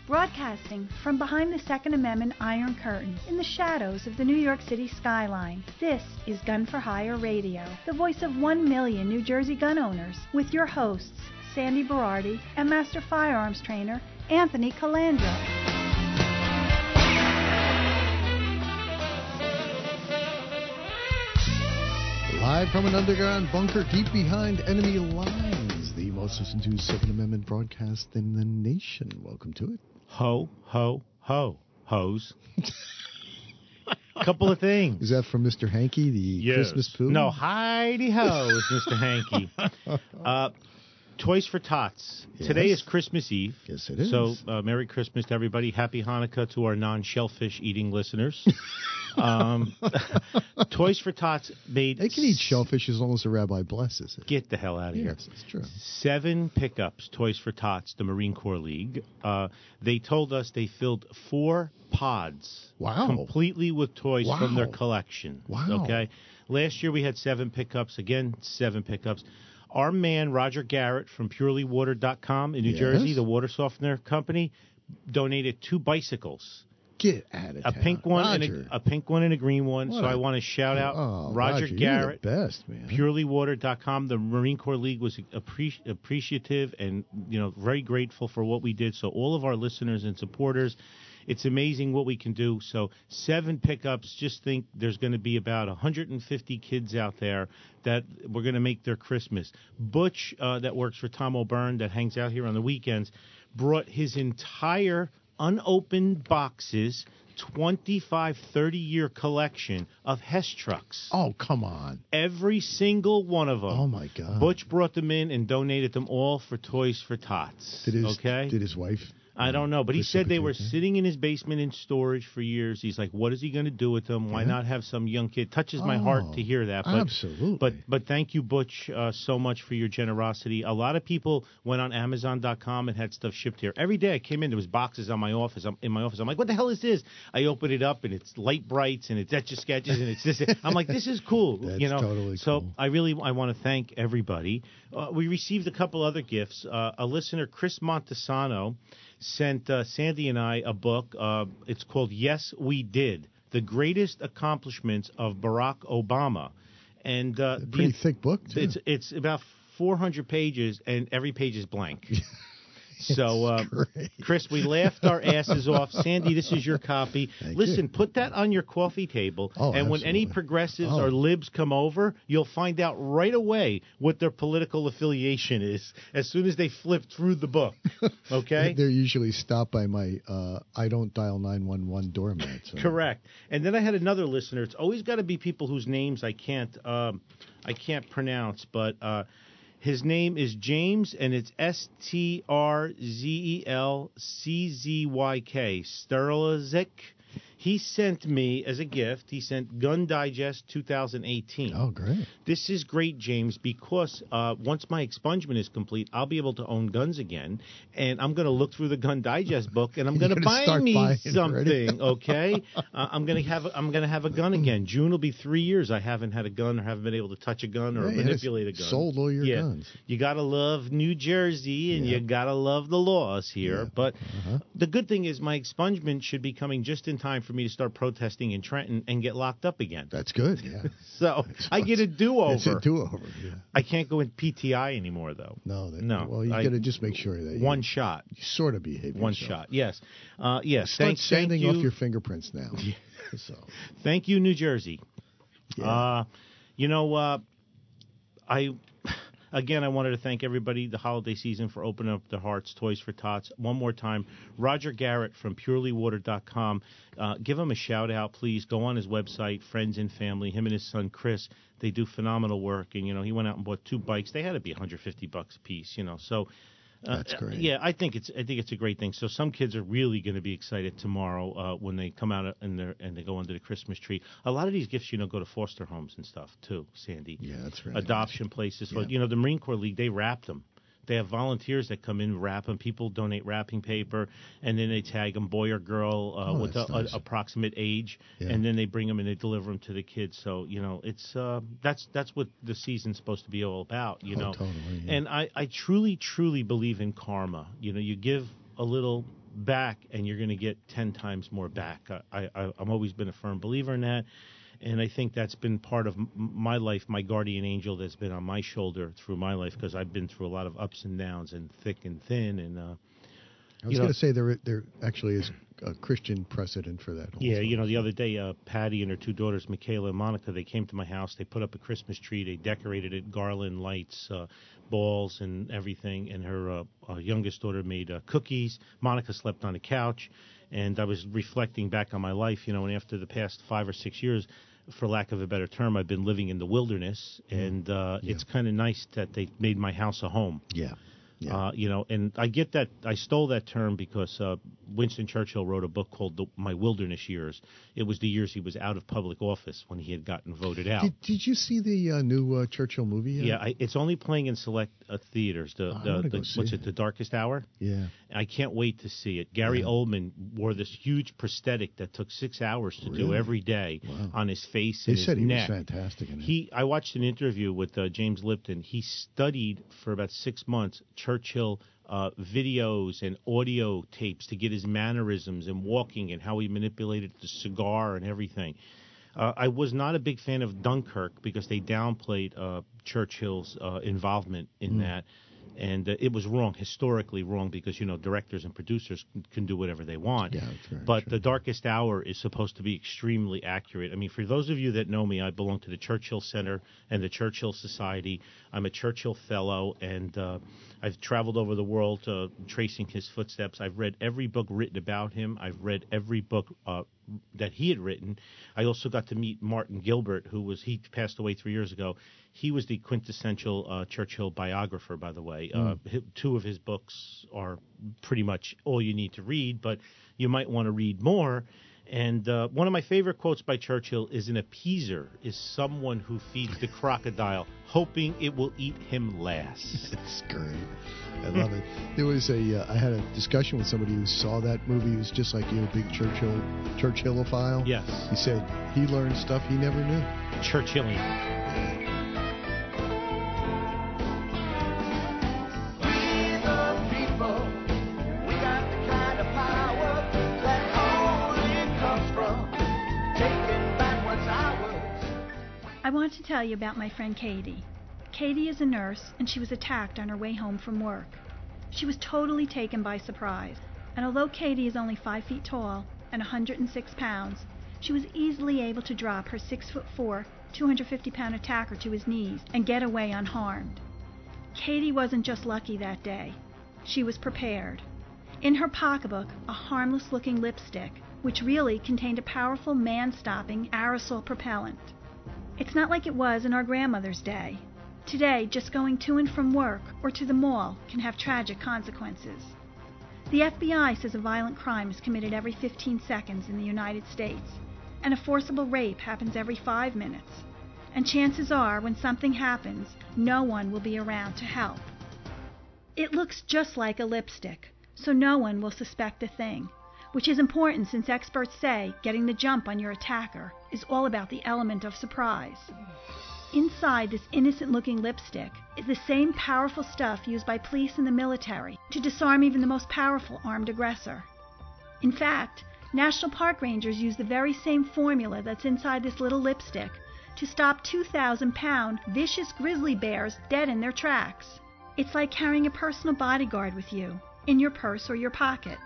Broadcasting from behind the Second Amendment Iron Curtain in the shadows of the New York City skyline, this is Gun for Hire Radio, the voice of 1 million New Jersey gun owners, with your hosts, Sandy Berardi and Master Firearms Trainer Anthony Calandra. Live from an underground bunker deep behind enemy lines, the most listened to Second Amendment broadcast in the nation. Welcome to it. Ho, ho, ho, hose. Couple of things. Is that from Mr. Hanky, the Christmas poo? No, Heidi Ho is Mr. Hanky. Toys for Tots. Yes. Today is Christmas Eve. Yes, it is. So, Merry Christmas to everybody. Happy Hanukkah to our non-shellfish eating listeners. Toys for Tots made... They can eat shellfish as long as the rabbi blesses it. Get the hell out of here. Yes, it's true. 7 pickups, Toys for Tots, the Marine Corps League. They told us they filled 4 pods. Wow. Completely with toys Wow. from their collection. Wow. Okay. Last year we had 7 pickups. Again, 7 pickups. Our man, Roger Garrett from PurelyWater.com in New Yes. Jersey, the water softener company, donated 2 bicycles. Get out of A town. pink one Roger. and a pink one and a green one. What So a- I want to shout out Roger you're Garrett, the best, man. PurelyWater.com. The Marine Corps League was appreciative and very grateful for what we did. So all of our listeners and supporters, it's amazing what we can do. So 7 pickups. Just think there's going to be about 150 kids out there that we're going to make their Christmas. Butch, that works for Tom O'Byrne, that hangs out here on the weekends, brought his entire unopened boxes, 25, 30-year collection of Hess trucks. Oh, come on. Every single one of them. Oh, my God. Butch brought them in and donated them all for Toys for Tots. Did okay? his wife? I don't know, but he said they were reciprocate that? sitting in his basement in storage for years. He's like, what is he going to do with them? Why not have some young kid? Touches my heart to hear that. But, absolutely. But thank you, Butch, so much for your generosity. A lot of people went on Amazon.com and had stuff shipped here. Every day I came in, there was boxes on my office. In my office. I'm like, what the hell is this? I open it up, and it's light brights, and it's Etch-a-Sketches, and it's this. I'm like, this is cool. That's So totally cool. I want to thank everybody. We received a couple other gifts. A listener, Chris Montesano, sent Sandy and I a book. It's called Yes, We Did, The Greatest Accomplishments of Barack Obama. And A pretty thick book, too. It's about 400 pages, and every page is blank. So, great. Chris, we laughed our asses off. Sandy, this is your copy. Listen, you. put that on your coffee table, Oh, and when any absolutely. progressives or libs come over, you'll find out right away what their political affiliation is as soon as they flip through the book. Okay? They're usually stopped by my I don't dial 911 doormat. So. Correct. And then I had another listener. It's always got to be people whose names I can't pronounce, but his name is James, and it's Strzelczyk, Sterlizik. He sent me, as a gift, he sent Gun Digest 2018. Oh, great. This is great, James, because once my expungement is complete, I'll be able to own guns again, and I'm going to look through the Gun Digest book, and I'm going to buy me something, okay? I'm going to have a gun again. June will be 3 years I haven't had a gun or haven't been able to touch a gun or manipulate a gun. Sold all your guns. You got to love New Jersey, and you got to love the laws here. Yeah. But the good thing is my expungement should be coming just in time for me to start protesting in Trenton and get locked up again. That's good, yeah. So I get a do-over. It's a do-over, yeah. I can't go in PTI anymore, though. No. No. Well, you got to just make sure that one shot. You sort of behave One yourself. shot, yes. Yes, Start sanding thank you. off your fingerprints now. So. Thank you, New Jersey. Yeah. Again, I wanted to thank everybody the holiday season for opening up their hearts, Toys for Tots. One more time, Roger Garrett from PurelyWater.com. Give him a shout-out, please. Go on his website, Friends and Family. Him and his son, Chris, they do phenomenal work. And, he went out and bought 2 bikes. They had to be $150 a piece, So That's great. Yeah, I think it's a great thing. So some kids are really going to be excited tomorrow when they come out and they go under the Christmas tree. A lot of these gifts, go to foster homes and stuff too, Sandy. Yeah, that's right. Adoption places. Yeah. But, the Marine Corps League, they wrap them. They have volunteers that come in, wrap them. People donate wrapping paper, and then they tag them, boy or girl, with that's nice. approximate age, Yeah. and then they bring them and they deliver them to the kids. So it's that's what the season's supposed to be all about. Totally. Yeah. And I truly believe in karma. You give a little back, and you're going to get 10 times more back. I've always been a firm believer in that. And I think that's been part of my life, my guardian angel that's been on my shoulder through my life, because I've been through a lot of ups and downs and thick and thin. And I was going to say there actually is a Christian precedent for that. Yeah, the other day, Patty and her two daughters, Michaela and Monica, they came to my house. They put up a Christmas tree. They decorated it, garland, lights, balls, and everything. And her youngest daughter made cookies. Monica slept on the couch. And I was reflecting back on my life, and after the past 5 or 6 years, for lack of a better term, I've been living in the wilderness. And it's kind of nice that they made my house a home. Yeah. And I get that. I stole that term because Winston Churchill wrote a book called My Wilderness Years. It was the years he was out of public office when he had gotten voted out. Did you see the new Churchill movie yet? Yeah, it's only playing in select theaters. The Darkest Hour? Yeah. I can't wait to see it. Gary Oldman wore this huge prosthetic that took 6 hours to do every day on his face and his neck. They said he was fantastic in it. I watched an interview with James Lipton. He studied for about 6 months Churchill videos and audio tapes to get his mannerisms and walking and how he manipulated the cigar and everything. I was not a big fan of Dunkirk because they downplayed Churchill's involvement in that. And it was wrong, historically wrong, because, directors and producers can do whatever they want. Yeah, that's very but true. The Darkest Hour is supposed to be extremely accurate. I mean, for those of you that know me, I belong to the Churchill Center and the Churchill Society. I'm a Churchill Fellow, and I've traveled over the world tracing his footsteps. I've read every book written about him. I've read every book that he had written. I also got to meet Martin Gilbert, he passed away 3 years ago. He was the quintessential Churchill biographer, by the way. 2 of his books are pretty much all you need to read, but you might want to read more. And one of my favorite quotes by Churchill is, an appeaser is someone who feeds the crocodile, hoping it will eat him last. It's great. I love it. There was I had a discussion with somebody who saw that movie. He was just like you, a big Churchillophile. Yes. He said he learned stuff he never knew. Churchillian. I want to tell you about my friend Katie. Katie is a nurse, and she was attacked on her way home from work. She was totally taken by surprise, and although Katie is only 5 feet tall and 106 pounds, she was easily able to drop her 6'4", 250-pound attacker to his knees and get away unharmed. Katie wasn't just lucky that day. She was prepared. In her pocketbook, a harmless-looking lipstick, which really contained a powerful man-stopping aerosol propellant. It's not like it was in our grandmother's day. Today, just going to and from work or to the mall can have tragic consequences. The FBI says a violent crime is committed every 15 seconds in the United States, and a forcible rape happens every 5 minutes. And chances are, when something happens, no one will be around to help. It looks just like a lipstick, so no one will suspect a thing, which is important since experts say getting the jump on your attacker is all about the element of surprise. Inside this innocent-looking lipstick is the same powerful stuff used by police and the military to disarm even the most powerful armed aggressor. In fact, National Park Rangers use the very same formula that's inside this little lipstick to stop 2,000-pound vicious grizzly bears dead in their tracks. It's like carrying a personal bodyguard with you, in your purse or your pocket.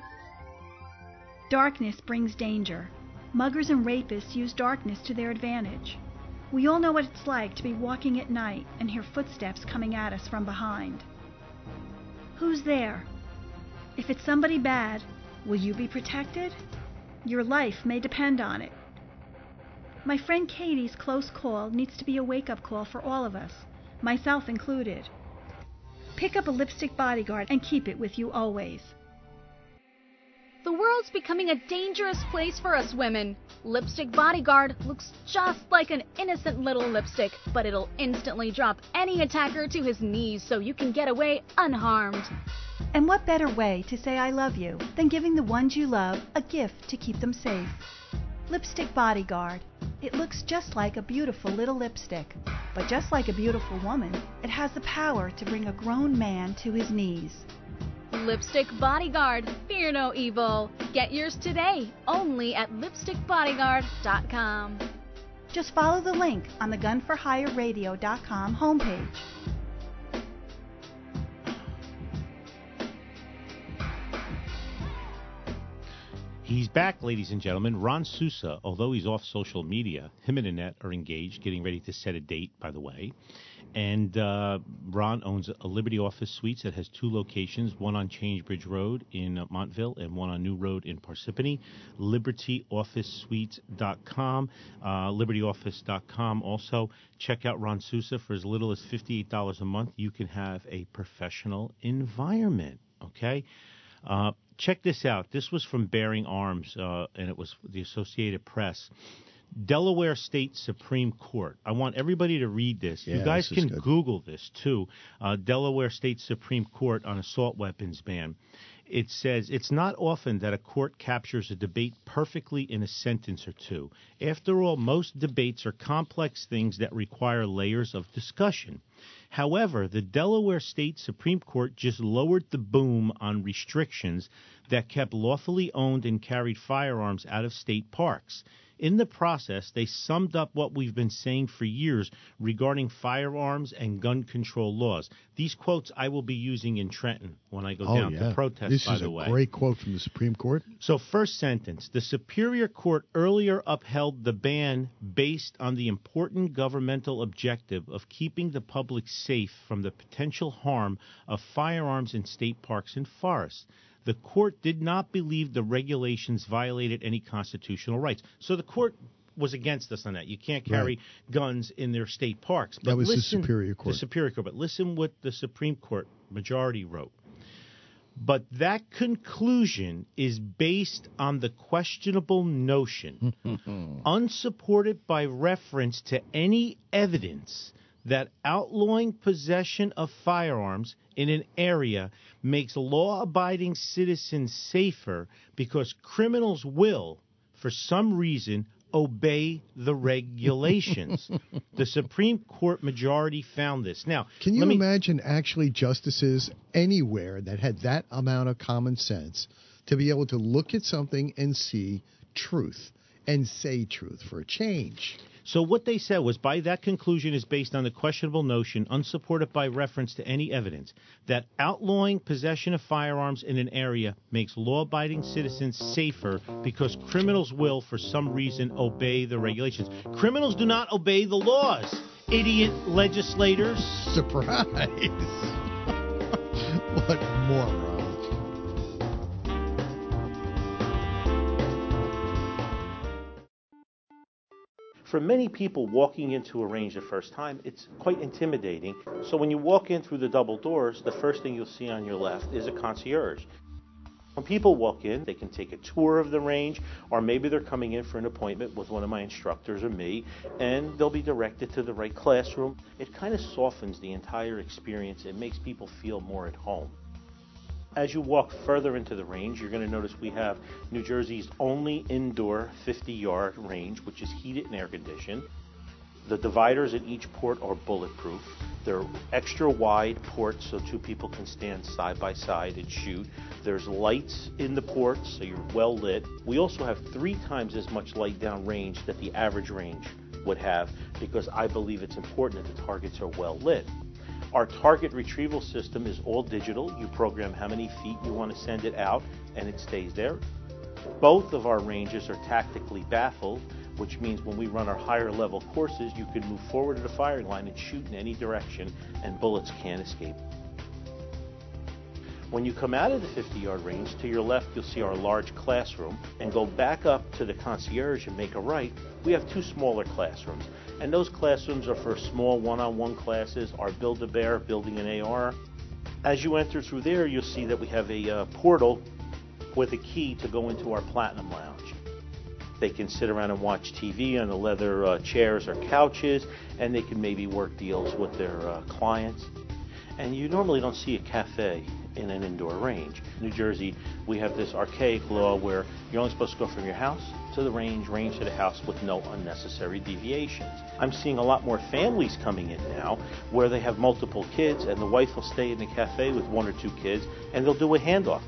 Darkness brings danger. Muggers and rapists use darkness to their advantage. We all know what it's like to be walking at night and hear footsteps coming at us from behind. Who's there? If it's somebody bad, will you be protected? Your life may depend on it. My friend Katie's close call needs to be a wake-up call for all of us, myself included. Pick up a lipstick bodyguard and keep it with you always. The world's becoming a dangerous place for us women. Lipstick Bodyguard looks just like an innocent little lipstick, but it'll instantly drop any attacker to his knees so you can get away unharmed. And what better way to say I love you than giving the ones you love a gift to keep them safe? Lipstick Bodyguard. It looks just like a beautiful little lipstick, but just like a beautiful woman, it has the power to bring a grown man to his knees. Lipstick Bodyguard. Fear no evil. Get yours today, only at lipstickbodyguard.com. Just follow the link on the gunforhireradio.com homepage. He's back, ladies and gentlemen. Ron Sousa, although he's off social media, him and Annette are engaged, getting ready to set a date, by the way. And Ron owns a Liberty Office Suites that has 2 locations, one on Changebridge Road in Montville and one on New Road in Parsippany. LibertyOfficeSuites.com, LibertyOffice.com. Also, check out Ron Sousa. For as little as $58 a month, you can have a professional environment, okay? Check this out. This was from Bearing Arms, and it was the Associated Press. Delaware State Supreme Court. I want everybody to read this. Yeah, you guys this is can good. Google this, too. Delaware State Supreme Court on assault weapons ban. It says, it's not often that a court captures a debate perfectly in a sentence or two. After all, most debates are complex things that require layers of discussion. However, the Delaware State Supreme Court just lowered the boom on restrictions that kept lawfully owned and carried firearms out of state parks. In the process, they summed up what we've been saying for years regarding firearms and gun control laws. These quotes I will be using in Trenton when I go down to protest, by the way. This is a great quote from the Supreme Court. So, first sentence, the Superior Court earlier upheld the ban based on the important governmental objective of keeping the public safe from the potential harm of firearms in state parks and forests. The court did not believe the regulations violated any constitutional rights. So the court was against us on that. You can't carry guns in their state parks. But that was the Superior Court. The Superior Court. But listen what the Supreme Court majority wrote. But that conclusion is based on the questionable notion, unsupported by reference to any evidence, that outlawing possession of firearms in an area makes law-abiding citizens safer because criminals will, for some reason, obey the regulations. The Supreme Court majority found this. Now, can you imagine actually justices anywhere that had that amount of common sense to be able to look at something and see truth and say truth for a change? So what they said was, by that conclusion is based on the questionable notion, unsupported by reference to any evidence, that outlawing possession of firearms in an area makes law-abiding citizens safer because criminals will, for some reason, obey the regulations. Criminals do not obey the laws, idiot legislators. Surprise! What morons. For many people, walking into a range the first time, it's quite intimidating. So when you walk in through the double doors, the first thing you'll see on your left is a concierge. When people walk in, they can take a tour of the range, or maybe they're coming in for an appointment with one of my instructors or me, and they'll be directed to the right classroom. It kind of softens the entire experience. It makes people feel more at home. As you walk further into the range, you're going to notice we have New Jersey's only indoor 50-yard range, which is heated and air-conditioned. The dividers at each port are bulletproof. They're extra wide ports so 2 people can stand side by side and shoot. There's lights in the ports, so you're well lit. We also have 3 times as much light down range that the average range would have, because I believe it's important that the targets are well lit. Our target retrieval system is all digital. You program how many feet you want to send it out, and it stays there. Both of our ranges are tactically baffled, which means when we run our higher level courses, you can move forward to the firing line and shoot in any direction, and bullets can't escape. When you come out of the 50-yard range, to your left you'll see our large classroom, and go back up to the concierge and make a right. We have 2 smaller classrooms, and those classrooms are for small one-on-one classes, our Build-A-Bear, building an AR. As you enter through there, you'll see that we have a portal with a key to go into our Platinum Lounge. They can sit around and watch TV on the leather chairs or couches, and they can maybe work deals with their clients. And you normally don't see a cafe in an indoor range. In New Jersey, we have this archaic law where you're only supposed to go from your house to the range to the house with no unnecessary deviations. I'm seeing a lot more families coming in now where they have multiple kids and the wife will stay in the cafe with 1 or 2 kids and they'll do a handoff.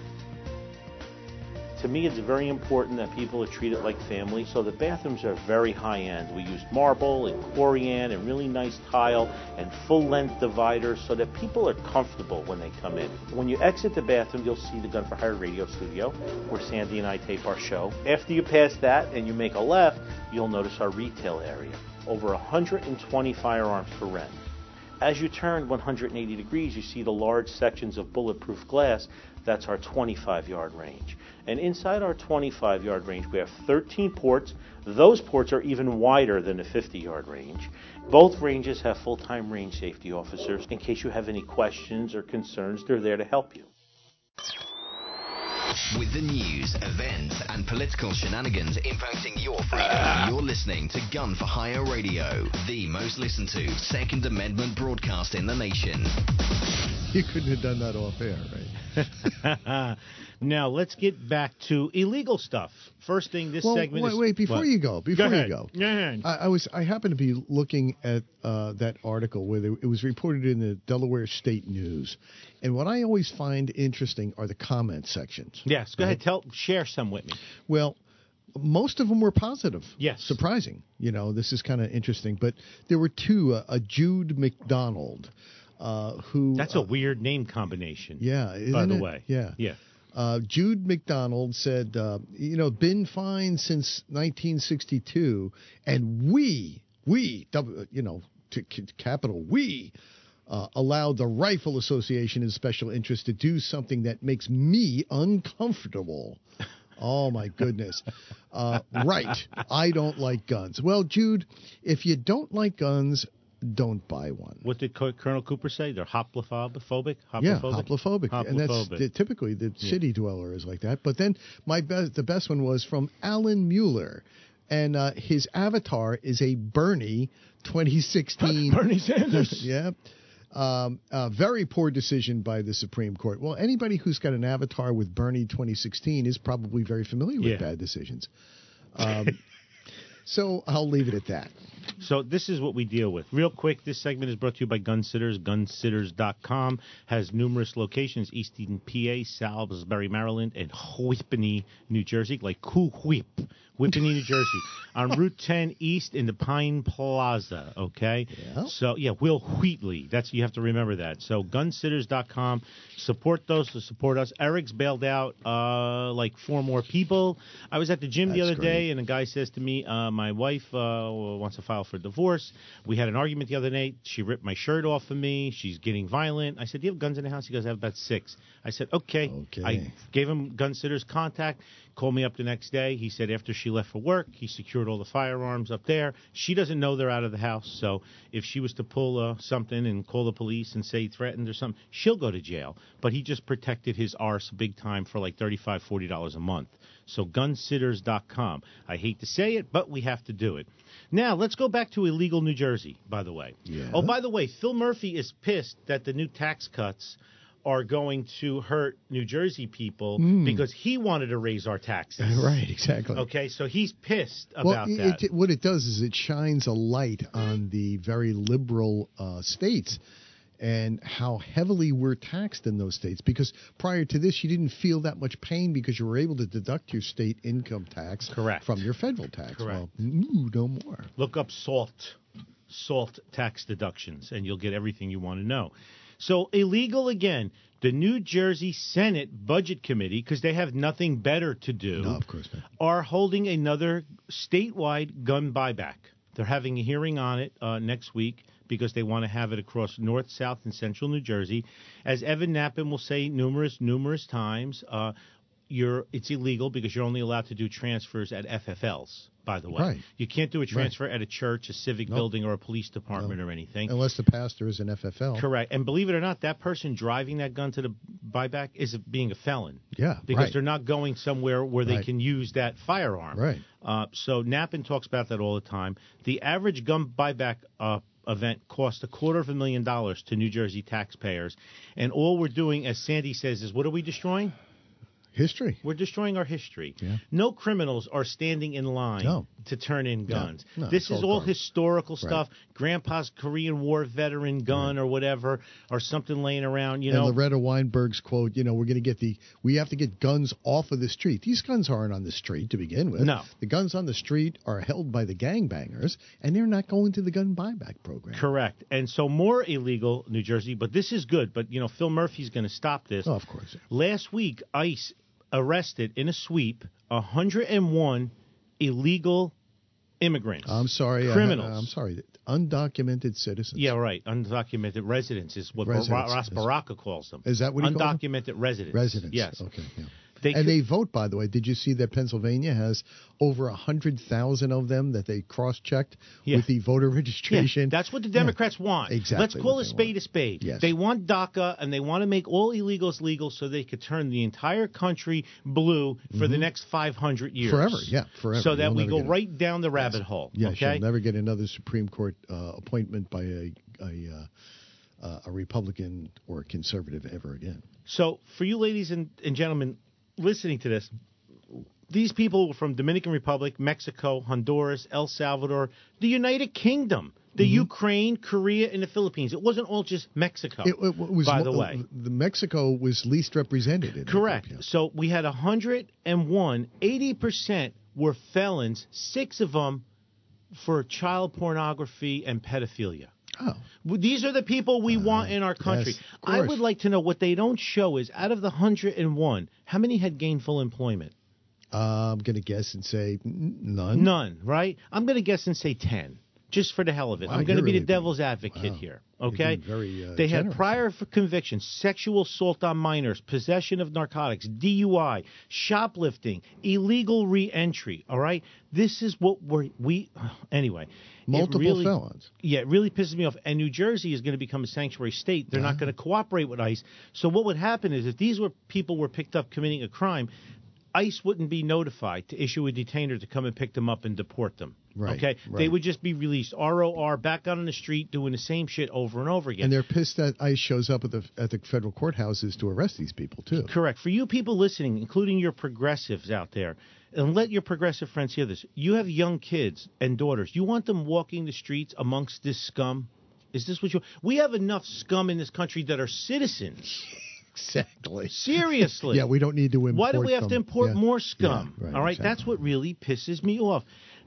To me, it's very important that people are treated like family, so the bathrooms are very high-end. We used marble and corian and really nice tile and full-length dividers so that people are comfortable when they come in. When you exit the bathroom, you'll see the Gun for Hire radio studio where Sandy and I tape our show. After you pass that and you make a left, you'll notice our retail area. Over 120 firearms for rent. As you turn 180 degrees, you see the large sections of bulletproof glass. That's our 25-yard range. And inside our 25-yard range, we have 13 ports. Those ports are even wider than the 50-yard range. Both ranges have full-time range safety officers. In case you have any questions or concerns, they're there to help you. With the news, events, and political shenanigans impacting your freedom, you're listening to Gun for Hire Radio, the most listened to Second Amendment broadcast in the nation. You couldn't have done that off air, right? Now, let's get back to illegal stuff. First thing, this segment is... Wait, before you go. Go ahead. I happened to be looking at that article where it was reported in the Delaware State News. And what I always find interesting are the comment sections. Yes, go ahead. Share some with me. Well, most of them were positive. Yes. Surprising. This is kind of interesting. But there were 2, a Jude McDonald, who... That's a weird name combination. Yeah. By the way. Yeah. Yeah. Jude McDonald said, been fined since 1962, and we, capital we, allowed the Rifle Association and Special Interest to do something that makes me uncomfortable. Oh, my goodness. Right. I don't like guns. Well, Jude, if you don't like guns, don't buy one. What did Colonel Cooper say? They're hoplophobic? Yeah, hoplophobic. And that's typically the city dweller is like that. But then the best one was from Alan Mueller. And his avatar is a Bernie 2016. Bernie Sanders. Yeah. Very poor decision by the Supreme Court. Well, anybody who's got an avatar with Bernie 2016 is probably very familiar with bad decisions. So I'll leave it at that. So this is what we deal with. Real quick, this segment is brought to you by Gunsitters. Gunsitters.com has numerous locations, Easton, PA, Salisbury, Maryland, and Whippany, New Jersey, like Cool Whip. Whippany, New Jersey, on Route 10 East in the Pine Plaza, okay? Yeah. So, Will Wheatley. You have to remember that. So, Gunsitters.com. Support those to support us. Eric's bailed out like 4 more people. I was at the gym the other day, and a guy says to me, my wife wants to file for divorce. We had an argument the other night. She ripped my shirt off of me. She's getting violent. I said, do you have guns in the house? He goes, I have about 6. I said, okay. I gave him Gunsitters contact. Called me up the next day. He said after she left for work, he secured all the firearms up there. She doesn't know they're out of the house, so if she was to pull something and call the police and say threatened or something, she'll go to jail. But he just protected his arse big time for like $35, $40 a month. So Gunsitters.com. I hate to say it, but we have to do it. Now, let's go back to illegal New Jersey, by the way. Yeah. Oh, by the way, Phil Murphy is pissed that the new tax cuts are going to hurt New Jersey people because he wanted to raise our taxes. Right, exactly. Okay, so he's pissed about that. What it does is it shines a light on the very liberal states and how heavily we're taxed in those states. Because prior to this, you didn't feel that much pain because you were able to deduct your state income tax from your federal tax. Correct. Well, no more. Look up SALT tax deductions, and you'll get everything you want to know. So illegal again. The New Jersey Senate Budget Committee, because they have nothing better to do, No, of course not. are holding another statewide gun buyback. They're having a hearing on it next week because they want to have it across North, South, and Central New Jersey. As Evan Knappen will say numerous times, it's illegal because you're only allowed to do transfers at FFLs, by the way. Right. You can't do a transfer at a church, a civic building, or a police department or anything. Unless the pastor is an FFL. Correct. And believe it or not, that person driving that gun to the buyback is being a felon. Yeah, because they're not going somewhere where they can use that firearm. Right. So Knappen talks about that all the time. The average gun buyback event cost $250,000 to New Jersey taxpayers. And all we're doing, as Sandy says, is what are we destroying? History. We're destroying our history. Yeah. No criminals are standing in line to turn in guns. No, this is all historical stuff. Right. Grandpa's Korean War veteran gun or whatever, or something laying around. And Loretta Weinberg's quote, we have to get guns off of the street. These guns aren't on the street to begin with. No. The guns on the street are held by the gangbangers, and they're not going to the gun buyback program. Correct. And so more illegal, New Jersey, but this is good. But, Phil Murphy's going to stop this. Oh, of course. Last week, ICE arrested in a sweep 101 illegal immigrants. I'm sorry. Criminals. I'm sorry. Undocumented citizens. Yeah, right. Undocumented residents is what Ross Baraka calls them. Is that what he calls them? Undocumented residents. Residents. Yes. Okay. Yeah. They They vote, by the way. Did you see that Pennsylvania has over 100,000 of them that they cross-checked with the voter registration? Yeah, that's what the Democrats want. Exactly. Let's call a spade a spade. Yes. They want DACA, and they want to make all illegals legal so they could turn the entire country blue for the next 500 years. Forever, yeah, forever. So that You'll we never go right down the rabbit hole. Yes, okay? you'll never get another Supreme Court appointment by a Republican or a conservative ever again. So for you ladies and gentlemen listening to this, these people were from Dominican Republic, Mexico, Honduras, El Salvador, the United Kingdom, the Ukraine, Korea, and the Philippines. It wasn't all just Mexico, It was, by the way. The Mexico was least represented. In Correct. Europe, yeah. So we had 101, 80% were felons, 6 of them for child pornography and pedophilia. Oh. These are the people we want in our country. Yes, of I course. would like to know what they don't show is out of the 101, how many had gainful employment? I'm going to guess and say none. None, right? I'm going to guess and say 10, just for the hell of it. Wow, I'm going to you're be really the devil's being- advocate wow. here, You're okay? being very, they had generous. prior convictions, sexual assault on minors, possession of narcotics, DUI, shoplifting, illegal re-entry, all right? This is what anyway. Multiple felons. Yeah, it really pisses me off. And New Jersey is going to become a sanctuary state. They're not going to cooperate with ICE. So what would happen is if these people were picked up committing a crime, ICE wouldn't be notified to issue a detainer to come and pick them up and deport them. Right, Okay? right. They would just be released. ROR, back out on the street, doing the same shit over and over again. And they're pissed that ICE shows up at the federal courthouses to arrest these people, too. Correct. For you people listening, including your progressives out there, and let your progressive friends hear this. You have young kids and daughters. You want them walking the streets amongst this scum? Is this what you... We have enough scum in this country that are citizens. Exactly. Seriously. Yeah, we don't need to import Why do we have to them. import Yeah. more scum? Yeah, right, All right, exactly. that's what really pisses me off.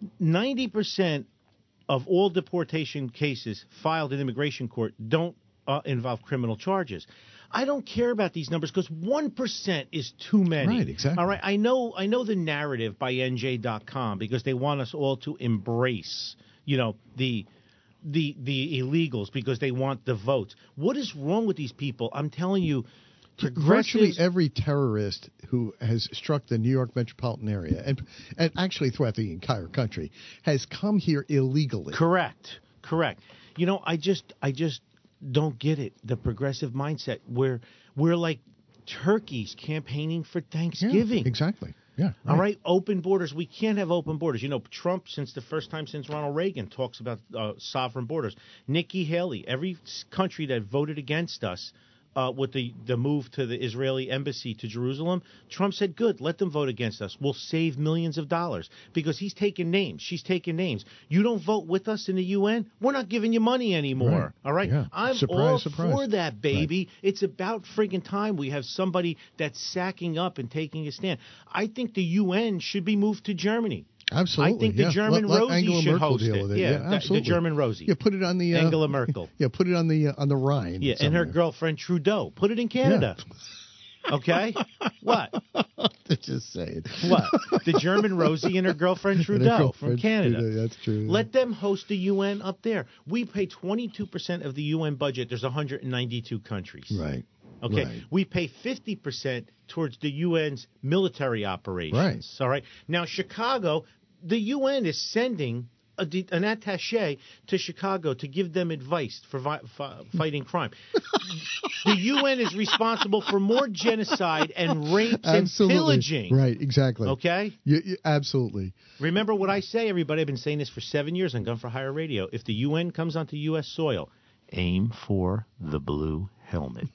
90% of all deportation cases filed in immigration court don't involve criminal charges. I don't care about these numbers because 1% is too many. Right, exactly. All right, I know the narrative by NJ.com because they want us all to embrace, the illegals because they want the votes. What is wrong with these people? I'm telling you, Virtually every terrorist who has struck the New York metropolitan area, and actually throughout the entire country, has come here illegally. Correct. I just don't get it. The progressive mindset where we're like turkeys campaigning for Thanksgiving. Yeah, exactly. Yeah. All right, open borders. We can't have open borders. Trump, since the first time since Ronald Reagan, talks about sovereign borders. Nikki Haley, every country that voted against us with the move to the Israeli embassy to Jerusalem, Trump said, good, let them vote against us. We'll save millions of dollars because he's taking names. She's taking names. You don't vote with us in the UN, we're not giving you money anymore. Right. All right? Yeah. I'm Surprise, all surprise. for that, baby. Right. It's about friggin' time we have somebody that's sacking up and taking a stand. I think the UN should be moved to Germany. Absolutely. I think the German Let Rosie Angela should Merkel host deal it. with it. Yeah, absolutely. the German Rosie. Yeah, put it on the Angela Merkel. Yeah, put it on the Rhine. Yeah, and her somewhere. girlfriend Trudeau. Put it in Canada. Okay? What? Just say it. What? The German Rosie and her girlfriend And her Trudeau from girlfriend Canada. Trudeau, that's true. Let them host the UN up there. We pay 22% of the UN budget. There's 192 countries. Right. Okay, Right. we pay 50% towards the UN's military operations. Right. All right. Now, Chicago, the UN is sending an attaché to Chicago to give them advice for fighting crime. The UN is responsible for more genocide and rapes and pillaging. Right, exactly. Okay? Absolutely. Remember what I say, everybody. I've been saying this for 7 years on Gun for Hire Radio. If the UN comes onto U.S. soil, aim for the blue helmet.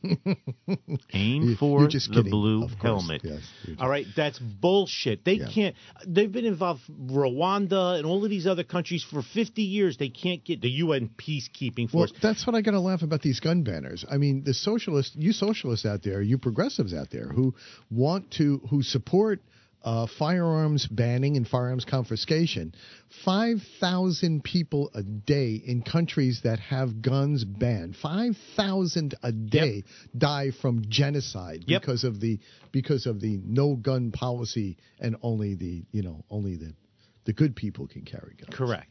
Aim for the blue helmet. Yes, all right, that's bullshit. They can't. They've been involved, Rwanda and all of these other countries for 50 years. They can't get the UN peacekeeping force. Well, that's what I got to laugh about these gun banners. I mean, the socialists, you socialists out there, you progressives out there who support firearms banning and firearms confiscation. 5,000 people a day in countries that have guns banned. 5,000 a day die from genocide because of the no gun policy, and only the good people can carry guns. Correct.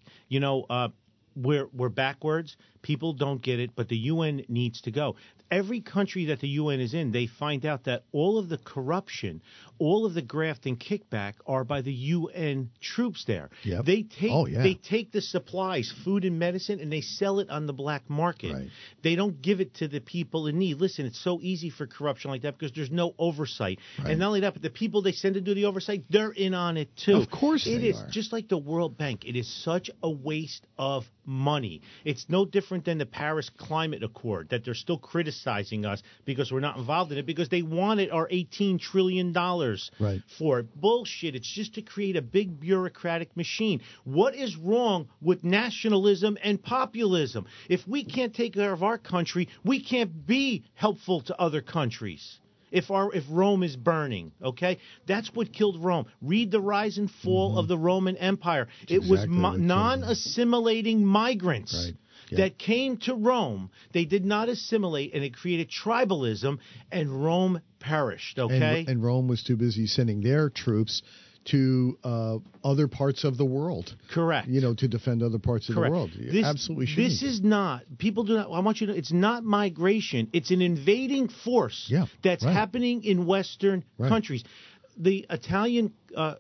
We're backwards. People don't get it, but the UN needs to go. Every country that the UN is in, they find out that all of the corruption, all of the graft and kickback are by the UN troops there. Yep. They take the supplies, food and medicine, and they sell it on the black market. Right. They don't give it to the people in need. Listen, it's so easy for corruption like that because there's no oversight. Right. And not only that, but the people they send to do the oversight, they're in on it too. Of course it is. are. Just like the World Bank. It is such a waste of money. It's no different than the Paris Climate Accord that they're still criticizing us because we're not involved in it because they wanted our $18 trillion for it. Bullshit. It's just to create a big bureaucratic machine. What is wrong with nationalism and populism? If we can't take care of our country, we can't be helpful to other countries. If Rome is burning, okay? That's what killed Rome. Read the rise and fall of the Roman Empire. It was non-assimilating migrants that came to Rome. They did not assimilate, and it created tribalism, and Rome perished, okay? And Rome was too busy sending their troops to other parts of the world. Correct. To defend other parts of the world. Absolutely shouldn't. This is not, people do not, I want you to know, it's not migration. It's an invading force that's happening in Western countries. The Italian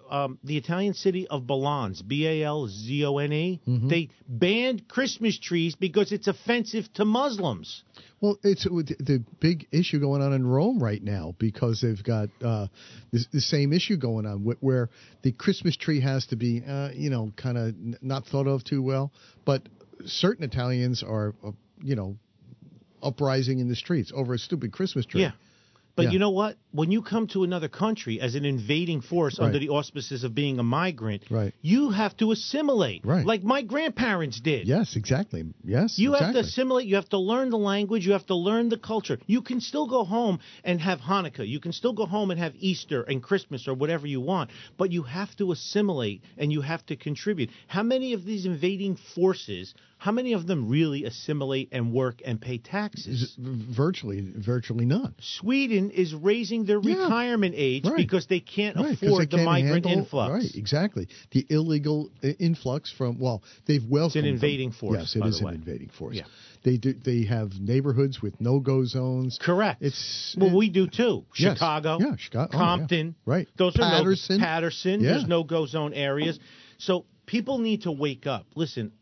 city of Balzone, Balzone, they banned Christmas trees because it's offensive to Muslims. Well, it's the big issue going on in Rome right now because they've got the same issue going on where the Christmas tree has to be, kind of not thought of too well. But certain Italians are, uprising in the streets over a stupid Christmas tree. Yeah. But you know what? When you come to another country as an invading force under the auspices of being a migrant, you have to assimilate, like my grandparents did. Yes, exactly. Yes, you have to assimilate. You have to learn the language. You have to learn the culture. You can still go home and have Hanukkah. You can still go home and have Easter and Christmas or whatever you want. But you have to assimilate and you have to contribute. How many of these invading forces, how many of them really assimilate and work and pay taxes? Virtually none. Sweden is raising their retirement age because they can't afford the migrant influx. Right, exactly. The illegal influx from, they've welcomed. It's an invading force. Yes, it is an invading force. Yeah. They have neighborhoods with no-go zones. Correct. We do too. Chicago, Compton. Right. Those Patterson. are Patterson. There's no-go zone areas. So people need to wake up. Listen,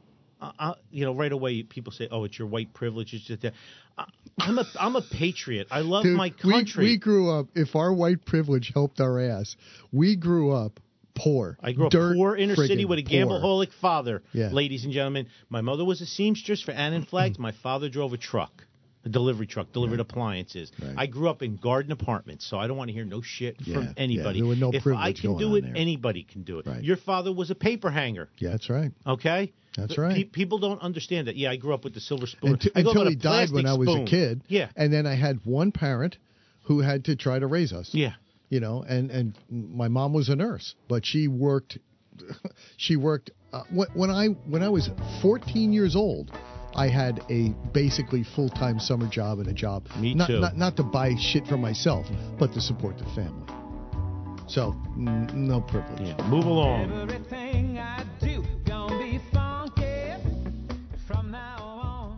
right away people say, "Oh, it's your white privilege." It's just that. I'm a patriot. I love my country. We grew up. If our white privilege helped our ass, we grew up poor. I grew up poor, inner city with a gambleaholic father. Yeah. Ladies and gentlemen, my mother was a seamstress for Annan Flags. My father drove a truck. A delivery truck, delivered appliances. Right. I grew up in garden apartments, so I don't want to hear no shit from anybody. There were no if I can do it, there. Anybody can do it. Right. Your father was a paper hanger. Yeah, that's right. Okay? That's right. People don't understand that. Yeah, I grew up with the silver spoon. Until he died when I was a kid. Yeah. And then I had one parent who had to try to raise us. Yeah. And my mom was a nurse, but she worked. When I was 14 years old, I had a basically full-time summer job and a job. Me too. Not to buy shit for myself, but to support the family. So, no privilege. Yeah. Move along. Everything I do gonna be funky from now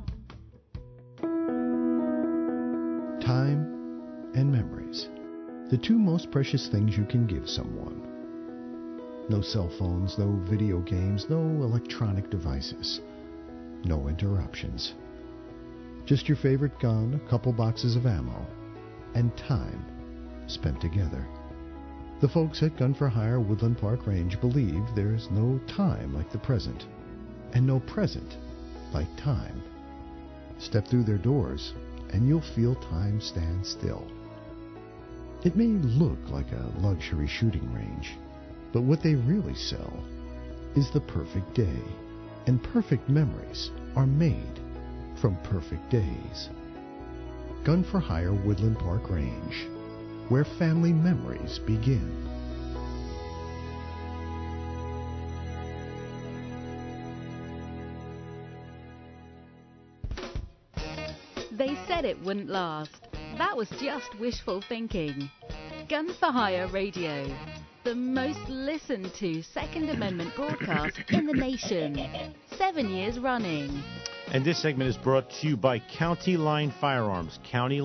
on. Time and memories. The two most precious things you can give someone. No cell phones, no video games, no electronic devices. No interruptions. Just your favorite gun, a couple boxes of ammo, and time spent together. The folks at Gun for Hire Woodland Park Range believe there's no time like the present, and no present like time. Step through their doors, and you'll feel time stand still. It may look like a luxury shooting range, but what they really sell is the perfect day, and perfect memories are made from perfect days. Gun for Hire Woodland Park Range, where family memories begin. They said it wouldn't last. That was just wishful thinking. Gun for Hire Radio, the most listened to Second Amendment broadcast in the nation. 7 years running. And this segment is brought to you by County Line Firearms,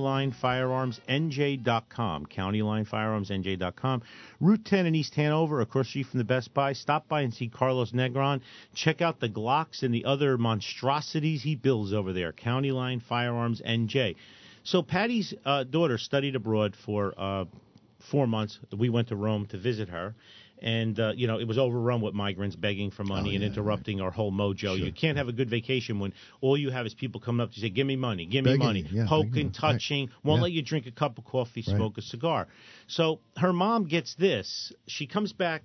CountyLineFirearmsNJ.com, CountyLineFirearmsNJ.com, Route 10 in East Hanover, across the street from the Best Buy. Stop by and see Carlos Negron. Check out the Glocks and the other monstrosities he builds over there, County Line Firearms NJ. So Patty's daughter studied abroad for 4 months. We went to Rome to visit her. And, it was overrun with migrants begging for money and interrupting our whole mojo. Sure. You can't have a good vacation when all you have is people coming up to say, give me money, poking, touching, won't let you drink a cup of coffee, smoke a cigar. So her mom gets this. She comes back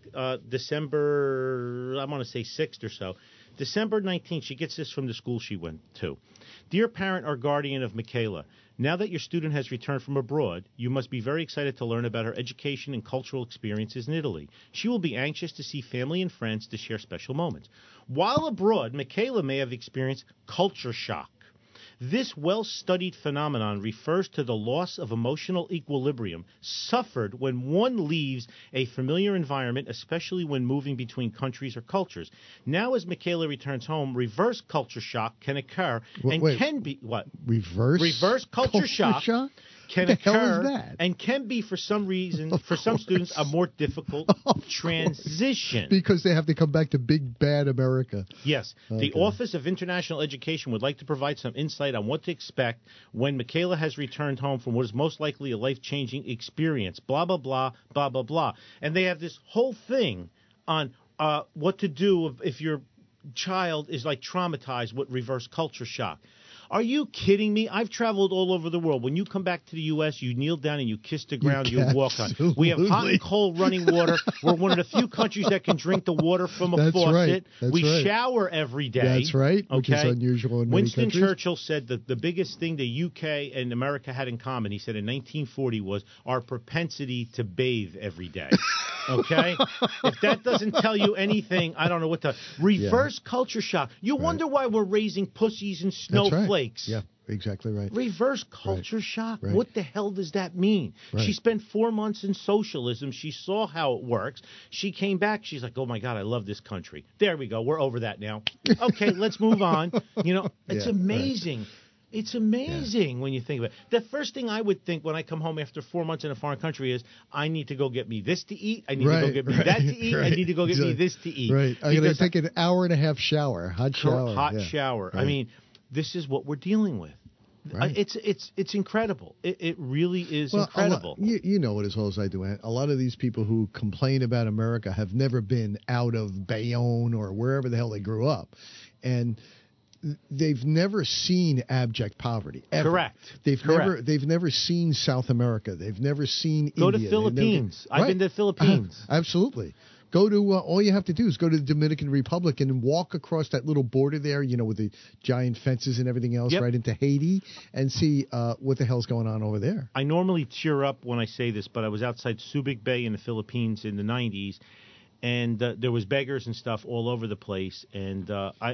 December, I want to say 6th or so. December 19th, she gets this from the school she went to. Dear parent or guardian of Michaela, now that your student has returned from abroad, you must be very excited to learn about her education and cultural experiences in Italy. She will be anxious to see family and friends to share special moments. While abroad, Michaela may have experienced culture shock. This well-studied phenomenon refers to the loss of emotional equilibrium suffered when one leaves a familiar environment, especially when moving between countries or cultures. Now, as Michaela returns home, reverse culture shock can occur can be what? Reverse culture shock can occur and can be, for some reason, for some students, a more difficult transition. Because they have to come back to big, bad America. Yes. Okay. The Office of International Education would like to provide some insight on what to expect when Michaela has returned home from what is most likely a life-changing experience. Blah, blah, blah, blah, blah, blah. And they have this whole thing on what to do if your child is, like, traumatized with reverse culture shock. Are you kidding me? I've traveled all over the world. When you come back to the U.S., you kneel down and you kiss the ground you walk on. We have hot and cold running water. We're one of the few countries that can drink the water from a faucet. We shower every day. That's right, which is unusual in many countries. Winston Churchill said that the biggest thing the U.K. and America had in common, he said in 1940, was our propensity to bathe every day. Okay? If that doesn't tell you anything, I don't know what to... Reverse culture shock. You wonder why we're raising pussies and snowflakes. Yeah, exactly right. Reverse culture shock. Right. What the hell does that mean? Right. She spent 4 months in socialism. She saw how it works. She came back. She's like, oh, my God, I love this country. There we go. We're over that now. Okay, let's move on. It's amazing. Right. It's amazing when you think about it. The first thing I would think when I come home after 4 months in a foreign country is, I need to go get me this to eat. I need to go get me that to eat. I need to go get me this to eat. Right. I'm going to take an hour and a half shower. Hot shower. Right. I mean, this is what we're dealing with. Right. It's incredible. It really is incredible. You know it as well as I do. A lot of these people who complain about America have never been out of Bayonne or wherever the hell they grew up. And they've never seen abject poverty. Ever. Correct. They've never seen South America. They've never seen India. Go to Philippines. I've been to the Philippines. Absolutely. Go to all you have to do is go to the Dominican Republic and walk across that little border there, with the giant fences and everything else, right into Haiti, and see what the hell's going on over there. I normally tear up when I say this, but I was outside Subic Bay in the Philippines in the 90s, and there was beggars and stuff all over the place. And I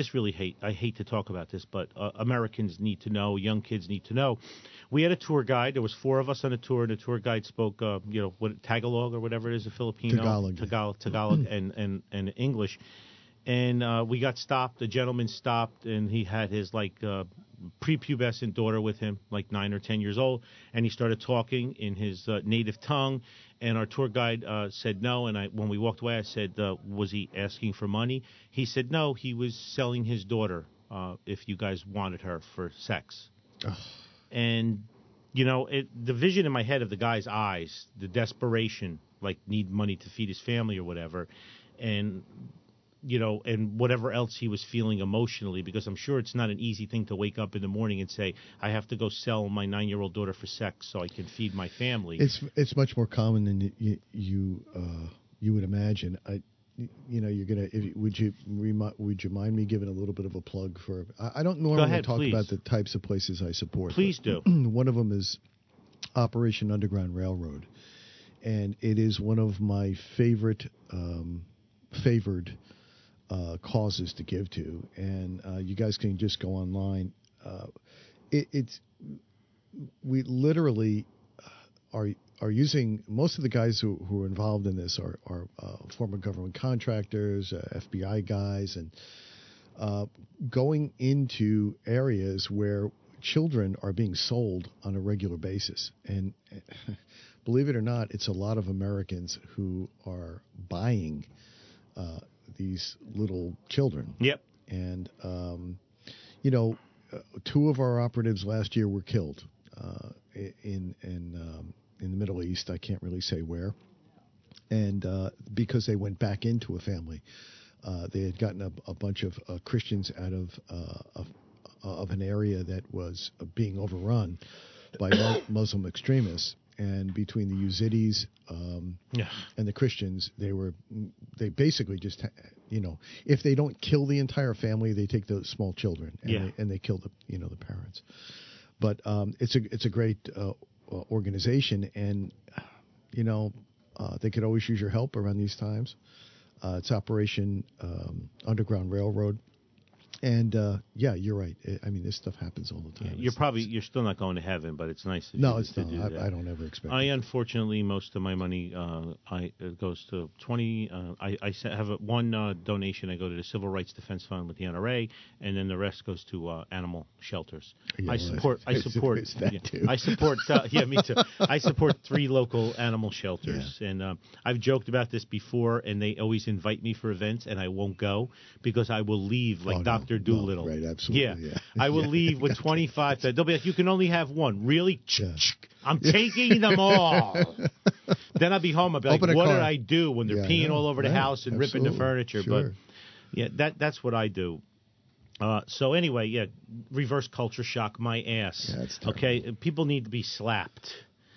hate to talk about this, but Americans need to know, young kids need to know. We had a tour guide. There was 4 of us on a tour, and the tour guide spoke, Tagalog or whatever it is, a Filipino, Tagalog and English. And we got stopped. The gentleman stopped, and he had his prepubescent daughter with him, like 9 or 10 years old, and he started talking in his native tongue. And our tour guide said no. And when we walked away, I said, "Was he asking for money?" He said, "No, he was selling his daughter if you guys wanted her for sex." And the vision in my head of the guy's eyes, the desperation, like need money to feed his family or whatever, and and whatever else he was feeling emotionally, because I'm sure it's not an easy thing to wake up in the morning and say, I have to go sell my 9-year-old daughter for sex so I can feed my family. It's much more common than you would imagine. You're gonna. Would you mind me giving a little bit of a plug for? I don't normally talk about the types of places I support. Please do. One of them is Operation Underground Railroad, and it is one of my favored causes to give to, and you guys can just go online. We literally are using, most of the guys who are involved in this are former government contractors, FBI guys, and going into areas where children are being sold on a regular basis. And believe it or not, it's a lot of Americans who are buying these little children. Yep. And, 2 of our operatives last year were killed in the Middle East. I can't really say where. And because they went back into a family. They had gotten a bunch of Christians out of an area that was being overrun by Muslim extremists. And between the Yazidis and the Christians, they basically just, if they don't kill the entire family, they take the small children and they kill the parents. But it's a great organization, and they could always use your help around these times. It's Operation Underground Railroad. And you're right. I mean, this stuff happens all the time. You're still not going to heaven, but it's nice. It's not. I don't ever expect. Unfortunately, most of my money goes to 20. I have one donation. I go to the Civil Rights Defense Fund with the NRA, and then the rest goes to animal shelters. Yeah, I support. That too. I support. Me too. I support 3 local animal shelters, and I've joked about this before, and they always invite me for events, and I won't go because I will leave Dr. Doolittle. Right, absolutely. Yeah. I will leave with 25. They'll be like, you can only have one. Really? Yeah. I'm taking them all. Then I'll be home. I'll be like, what did I do when they're peeing all over the house and ripping the furniture? Sure. But that's what I do. So anyway, reverse culture shock my ass. Yeah, that's terrible. Okay, people need to be slapped.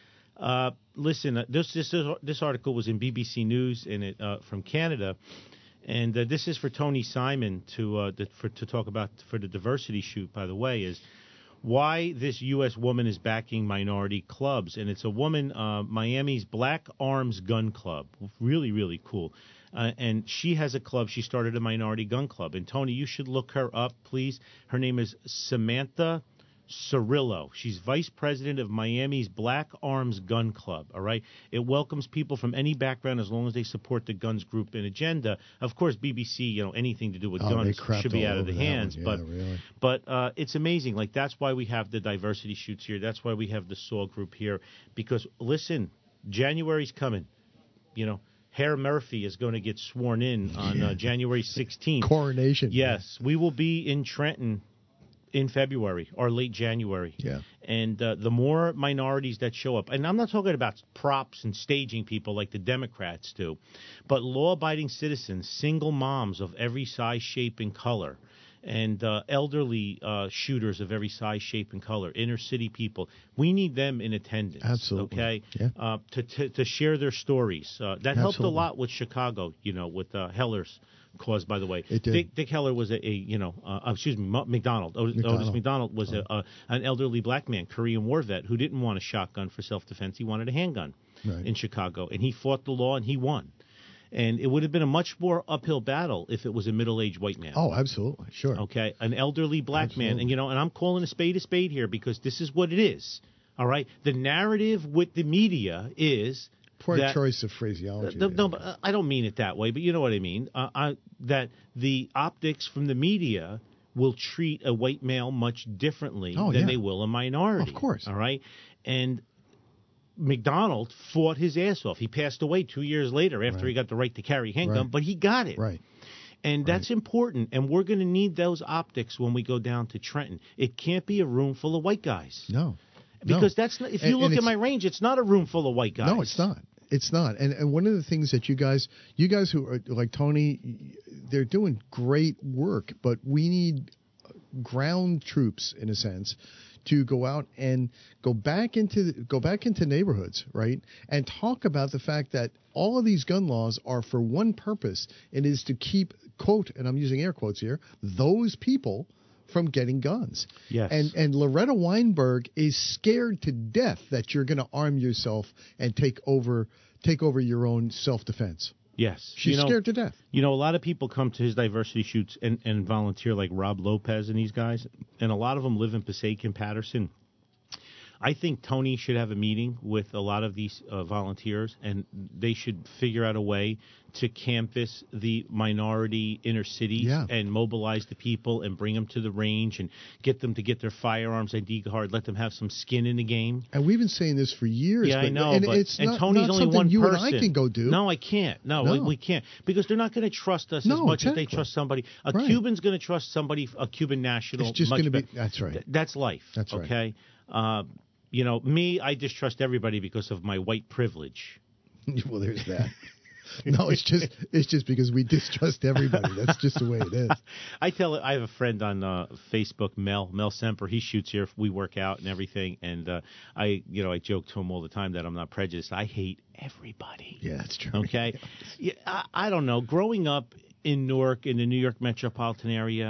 Listen, this article was in BBC News and it from Canada. And this is for Tony Simon to talk about for the diversity shoot, by the way, is why this U.S. woman is backing minority clubs. And it's a woman, Miami's Black Arms Gun Club. Really, really cool. And she has a club. She started a minority gun club. And, Tony, you should look her up, please. Her name is Samantha Cirillo. She's vice president of Miami's Black Arms Gun Club, all right? It welcomes people from any background as long as they support the guns group and agenda. Of course, BBC, anything to do with guns should be out of the hands. Really. But it's amazing. Like, that's why we have the diversity shoots here. That's why we have the SAW group here. Because, listen, January's coming. Herr Murphy is going to get sworn in on January 16th. Coronation. Yes. We will be in Trenton in February or late January. Yeah. And the more minorities that show up, and I'm not talking about props and staging people like the Democrats do, but law-abiding citizens, single moms of every size, shape, and color, and elderly shooters of every size, shape, and color, inner city people. We need them in attendance. Absolutely. Okay? Yeah. To share their stories. That helped a lot with Chicago, with Heller's cause, by the way. It did. Dick Heller was McDonald. Otis McDonald was an elderly black man, Korean War vet, who didn't want a shotgun for self-defense. He wanted a handgun in Chicago, and he fought the law, and he won. And it would have been a much more uphill battle if it was a middle-aged white man. Oh, absolutely. Sure. Okay? An elderly black man. And, and I'm calling a spade here because this is what it is. All right? The narrative with the media is Poor that, choice of phraseology. no, but I don't mean it that way, but you know what I mean. That the optics from the media will treat a white male much differently than they will a minority. Of course. All right? And McDonald fought his ass off. He passed away 2 years later after he got the right to carry a handgun, but he got it. Right. And that's important, and we're going to need those optics when we go down to Trenton. It can't be a room full of white guys. No. Because that's not, if you look at my range, it's not a room full of white guys. No, it's not. It's not. And one of the things that you guys who are like Tony, they're doing great work, but we need ground troops in a sense to go out and go back into neighborhoods, right? And talk about the fact that all of these gun laws are for one purpose. It is to keep, quote, and I'm using air quotes here, those people from getting guns. Yes. And Loretta Weinberg is scared to death that you're going to arm yourself and take over your own self-defense. Yes. She's scared to death. You know, a lot of people come to his diversity shoots and volunteer, like Rob Lopez and these guys, and a lot of them live in Passaic and Patterson. I think Tony should have a meeting with a lot of these volunteers, and they should figure out a way to canvass the minority inner cities and mobilize the people and bring them to the range and get them to get their firearms ID card, let them have some skin in the game. And we've been saying this for years. Yeah, but, I know. And, but, it's and not, Tony's not only something one you person. and I can go do. No, I can't. No. We can't. Because they're not going to trust us as much as they trust somebody. A Cuban's going to trust somebody, a Cuban national. It's just going to be, that's right. That's life. That's right. Okay? You know, me, I distrust everybody because of my white privilege. Well, there's that. No, it's just because we distrust everybody. That's just the way it is. I have a friend on Facebook, Mel Semper. He shoots here. We work out and everything, and I joke to him all the time that I'm not prejudiced. I hate everybody. Yeah, that's true. Okay, yeah, I don't know. Growing up in Newark, in the New York metropolitan area,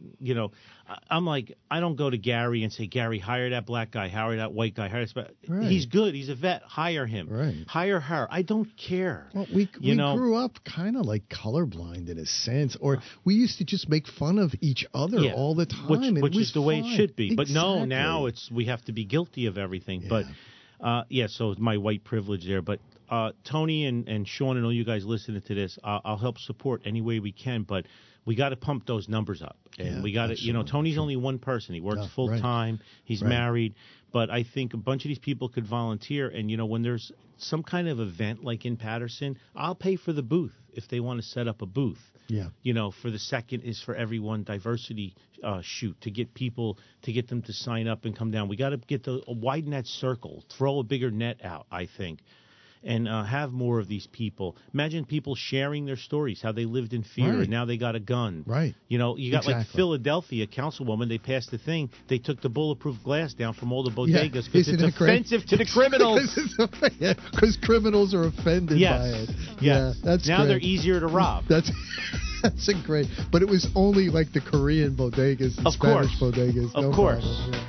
I'm like, I don't go to Gary and say, Gary, hire that black guy, hire that white guy, hire that. Right. He's good. He's a vet. Hire him. Right. Hire her. I don't care. Well, we grew up kind of like colorblind in a sense, or we used to just make fun of each other all the time. Which is the way it should be. Exactly. But no, now we have to be guilty of everything. Yeah. But so it's my white privilege there. But Tony and Sean and all you guys listening to this, I'll help support any way we can, but we got to pump those numbers up. And we got to, Tony's only one person. He works full time. He's married. But I think a bunch of these people could volunteer. And, when there's some kind of event like in Patterson, I'll pay for the booth if they want to set up a booth. Yeah. For the second is for everyone diversity shoot to get people, to get them to sign up and come down. We got to widen that circle, throw a bigger net out, I think. And have more of these people. Imagine people sharing their stories, how they lived in fear, and now they got a gun. Right. You got like Philadelphia councilwoman, they passed the thing. They took the bulletproof glass down from all the bodegas because it's offensive to the criminals. Because criminals are offended by it. Yeah, that's now great. They're easier to rob. That's a great. But it was only like the Korean bodegas and Spanish bodegas. Of course. Problem.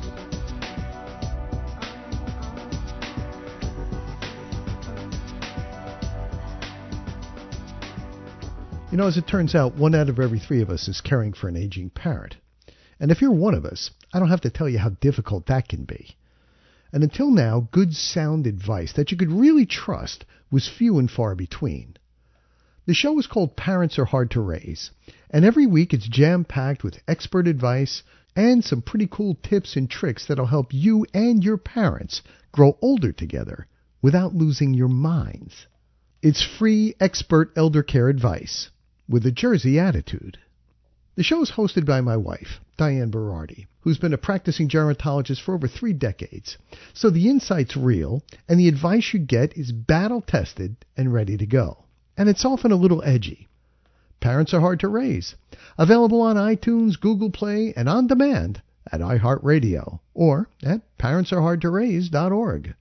As it turns out, 1 out of every 3 of us is caring for an aging parent. And if you're one of us, I don't have to tell you how difficult that can be. And until now, good sound advice that you could really trust was few and far between. The show is called Parents Are Hard to Raise, and every week it's jam-packed with expert advice and some pretty cool tips and tricks that'll help you and your parents grow older together without losing your minds. It's free expert elder care advice with a Jersey attitude. The show is hosted by my wife, Diane Berardi, who's been a practicing gerontologist for over 3 decades. So the insight's real, and the advice you get is battle-tested and ready to go. And it's often a little edgy. Parents Are Hard to Raise. Available on iTunes, Google Play, and on demand at iHeartRadio or at parentsareHardToRaise.org.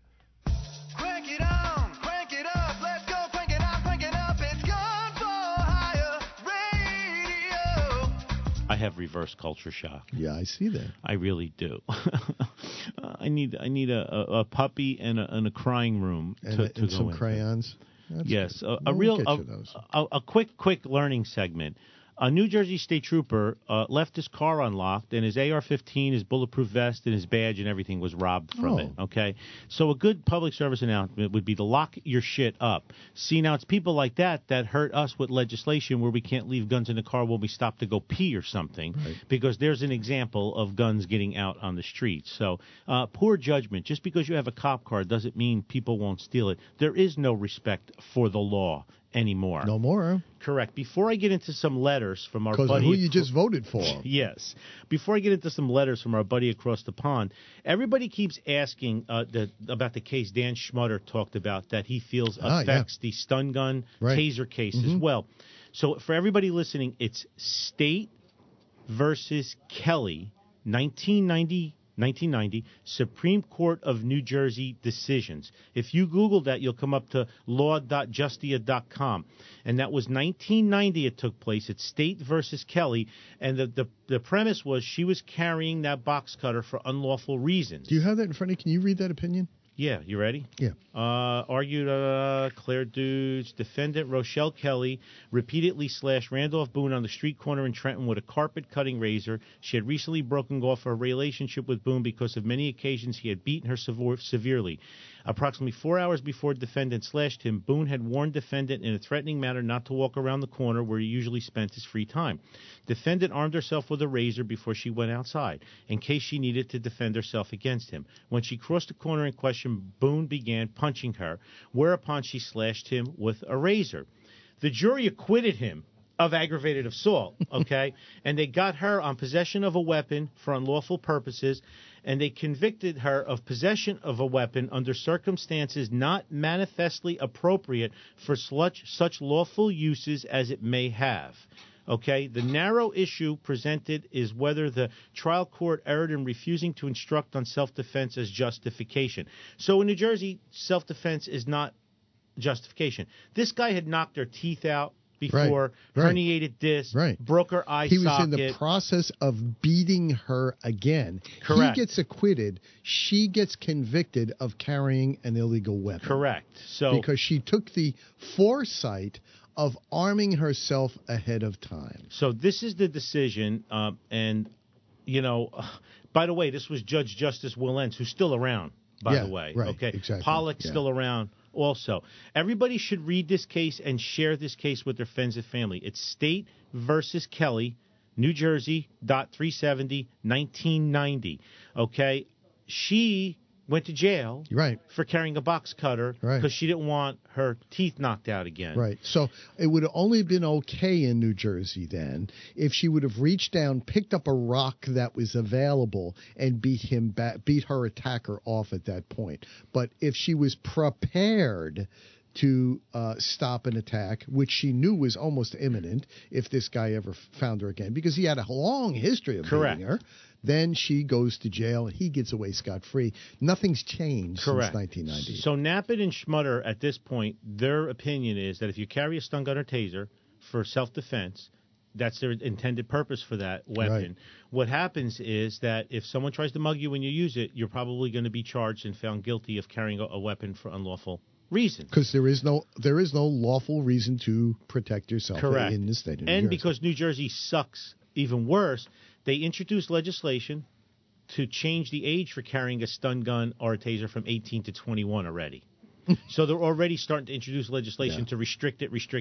I have reverse culture shock. Yeah, I see that. I really do. I need a puppy and a crying room to go some into. crayons. That's yes, good. a quick learning segment. A New Jersey state trooper left his car unlocked, and his AR-15, his bulletproof vest, and his badge and everything was robbed from it. Okay, so a good public service announcement would be to lock your shit up. See, now it's people like that hurt us with legislation where we can't leave guns in the car when we stop to go pee or something, because there's an example of guns getting out on the streets. So poor judgment. Just because you have a cop car doesn't mean people won't steal it. There is no respect for the law anymore. No more. Correct. Before I get into some letters from our buddy... Because of who you just voted for. Yes. Before I get into some letters from our buddy across the pond, everybody keeps asking about the case Dan Schmutter talked about that he feels affects the stun gun taser case as well. So for everybody listening, it's State versus Kelly, 1990 Supreme Court of New Jersey decisions. If you Google that, you'll come up to law.justia.com. And that was 1990 it took place. It's State versus Kelly. And the premise was she was carrying that box cutter for unlawful reasons. Do you have that in front of you? Can you read that opinion? Yeah, you ready? Yeah. Argued Claire Dudes, defendant Rochelle Kelly repeatedly slashed Randolph Boone on the street corner in Trenton with a carpet-cutting razor. She had recently broken off her relationship with Boone because of many occasions he had beaten her severely. Approximately 4 hours before defendant slashed him, Boone had warned defendant in a threatening manner not to walk around the corner where he usually spent his free time. Defendant armed herself with a razor before she went outside, in case she needed to defend herself against him. When she crossed the corner in question, Boone began punching her, whereupon she slashed him with a razor. The jury acquitted him of aggravated assault, okay? And they got her on possession of a weapon for unlawful purposes, and they convicted her of possession of a weapon under circumstances not manifestly appropriate for such lawful uses as it may have. Okay, the narrow issue presented is whether the trial court erred in refusing to instruct on self-defense as justification. So in New Jersey, self-defense is not justification. This guy had knocked her teeth out before, herniated disc, broke her eye socket. He was in the process of beating her again. Correct. He gets acquitted. She gets convicted of carrying an illegal weapon. Correct. So because she took the foresight of arming herself ahead of time. So this is the decision, and, you know, by the way, this was Judge Justice Will Entz, who's still around, by the way. Okay, exactly. Pollack's still around also. Everybody should read this case and share this case with their friends and family. It's State versus Kelly, New Jersey, .370, 1990. Okay, she went to jail for carrying a box cutter because she didn't want her teeth knocked out again. Right. So it would have only been okay in New Jersey then if she would have reached down, picked up a rock that was available, and beat her attacker off at that point. But if she was prepared to stop an attack, which she knew was almost imminent if this guy ever found her again, because he had a long history of beating her, then she goes to jail. He gets away scot-free. Nothing's changed since 1990. So Nappet and Schmutter, at this point, their opinion is that if you carry a stun gun or taser for self-defense, that's their intended purpose for that weapon. What happens is that if someone tries to mug you when you use it, you're probably going to be charged and found guilty of carrying a weapon for unlawful reason. Because there is no lawful reason to protect yourself in the state of New Jersey. And because New Jersey sucks even worse, they introduced legislation to change the age for carrying a stun gun or a taser from 18 to 21 already. So they're already starting to introduce legislation to restrict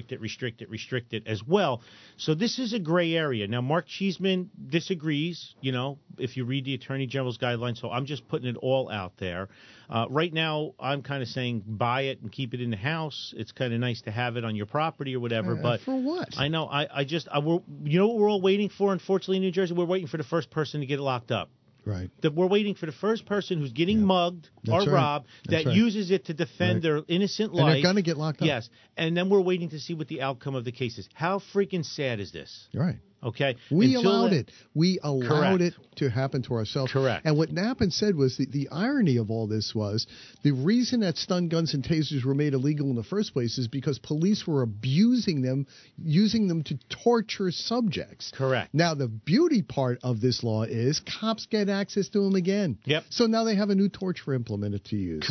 it as well. So this is a gray area. Now, Mark Cheeseman disagrees, you know, if you read the Attorney General's guidelines, so I'm just putting it all out there. Right now, I'm kind of saying buy it and keep it in the house. It's kind of nice to have it on your property or whatever. But for what? I know. You know what we're all waiting for, unfortunately, in New Jersey? We're waiting for the first person to get locked up. Right. That we're waiting for the first person who's getting mugged or robbed that uses it to defend their innocent life. And they're going to get locked up. Yes. And then we're waiting to see what the outcome of the case is. How freaking sad is this? Right. Okay? We allowed it. We allowed it to happen to ourselves. Correct. And what Nappin said was the irony of all this was the reason that stun guns and tasers were made illegal in the first place is because police were abusing them, using them to torture subjects. Correct. Now, the beauty part of this law is cops get access to them again. Yep. So now they have a new torture implement to use. Correct.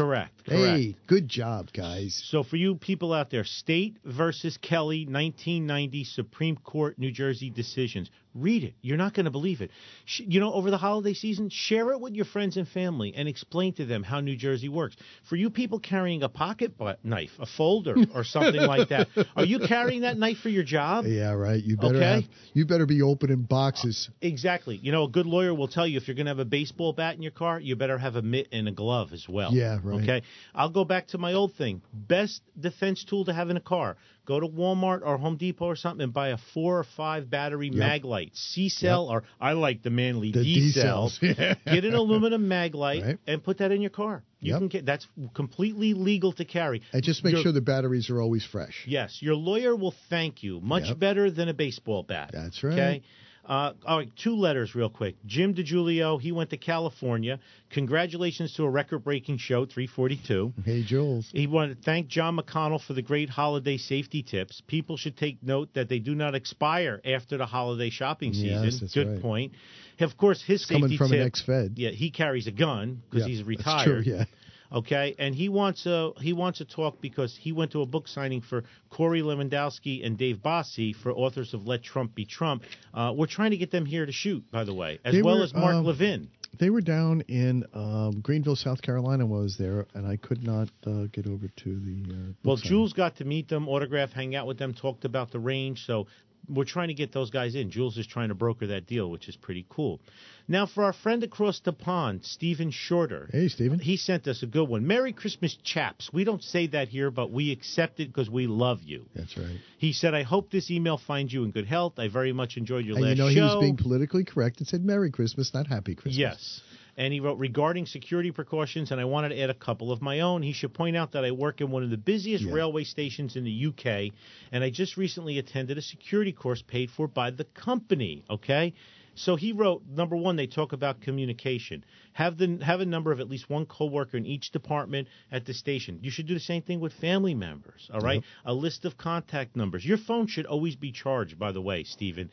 Hey, good job, guys. So for you people out there, State versus Kelly, 1990 Supreme Court, New Jersey decisions. Read it. You're not going to believe it. Over the holiday season, share it with your friends and family and explain to them how New Jersey works. For you people carrying a pocket knife, a folder, or something like that, are you carrying that knife for your job? Yeah, right. You better be opening boxes. Exactly. A good lawyer will tell you if you're going to have a baseball bat in your car, you better have a mitt and a glove as well. Yeah, right. Okay. I'll go back to my old thing. Best defense tool to have in a car. Go to Walmart or Home Depot or something and buy a 4 or 5 battery mag light, C-cell, or I like the manly D-cell. Get an aluminum mag light and put that in your car. You can get that's completely legal to carry. And just make sure the batteries are always fresh. Yes, your lawyer will thank you much better than a baseball bat. That's right. Okay. All right, 2 letters real quick. Jim DiGiulio, he went to California. Congratulations to a record-breaking show, 342. Hey, Jules. He wanted to thank John McConnell for the great holiday safety tips. People should take note that they do not expire after the holiday shopping season. Yes, that's Good point. Of course, his safety coming from tip, an ex-Fed. Yeah, he carries a gun because he's retired. That's true, yeah. Okay, and he wants to talk because he went to a book signing for Corey Lewandowski and Dave Bossie for authors of Let Trump Be Trump. We're trying to get them here to shoot, by the way, as well as Mark Levin. They were down in Greenville, South Carolina when I was there, and I could not get over to the Well, signing. Jules got to meet them, autograph, hang out with them, talked about the range, so we're trying to get those guys in. Jules is trying to broker that deal, which is pretty cool. Now, for our friend across the pond, Stephen Shorter. Hey, Stephen. He sent us a good one. Merry Christmas, chaps. We don't say that here, but we accept it because we love you. That's right. He said, I hope this email finds you in good health. I very much enjoyed your last show. He was being politically correct and said Merry Christmas, not Happy Christmas. Yes. And he wrote, regarding security precautions, and I wanted to add a couple of my own. He should point out that I work in one of the busiest railway stations in the UK, and I just recently attended a security course paid for by the company, okay? So he wrote, number one, they talk about communication. Have a number of at least one coworker in each department at the station. You should do the same thing with family members, all right? A list of contact numbers. Your phone should always be charged, by the way, Stephen.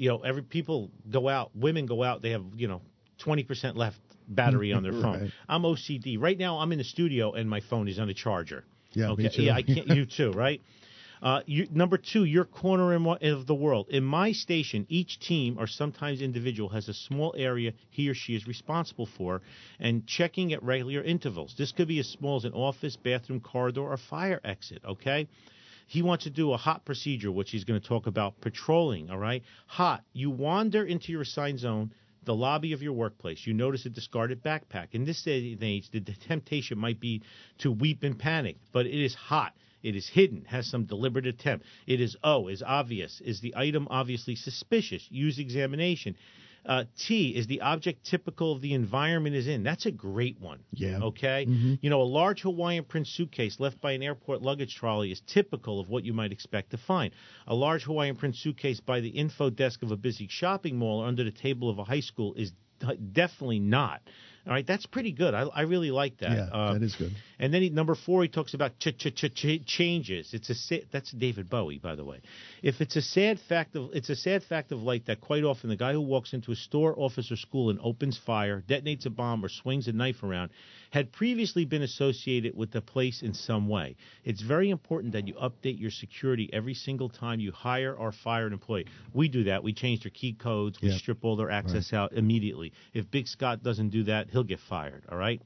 People go out, women go out, they have, 20% left battery on their phone. Right. I'm OCD. Right now, I'm in the studio and my phone is on a charger. Yeah, okay. me too. Yeah, I can't. You too, right? Number two, your corner of the world. In my station, each team or sometimes individual has a small area he or she is responsible for and checking at regular intervals. This could be as small as an office, bathroom, corridor, or fire exit, okay? He wants to do a hot procedure, which he's going to talk about patrolling, all right? Hot, you wander into your assigned zone, the lobby of your workplace. You notice a discarded backpack. In this day and age, the temptation might be to weep in panic, but it is hot. It is hidden, has some deliberate attempt. It is obvious. Is the item obviously suspicious? Use examination. T, is the object typical of the environment is in? That's a great one. Yeah. Okay? Mm-hmm. A large Hawaiian print suitcase left by an airport luggage trolley is typical of what you might expect to find. A large Hawaiian print suitcase by the info desk of a busy shopping mall or under the table of a high school is definitely not. All right, that's pretty good. I really like that. Yeah, that is good. And then number 4, he talks about changes. That's David Bowie, by the way. It's a sad fact of life that quite often the guy who walks into a store, office, or school and opens fire, detonates a bomb, or swings a knife around had previously been associated with the place in some way. It's very important that you update your security every single time you hire or fire an employee. We do that. We change their key codes. We strip all their access out immediately. If Big Scott doesn't do that, he'll get fired, all right?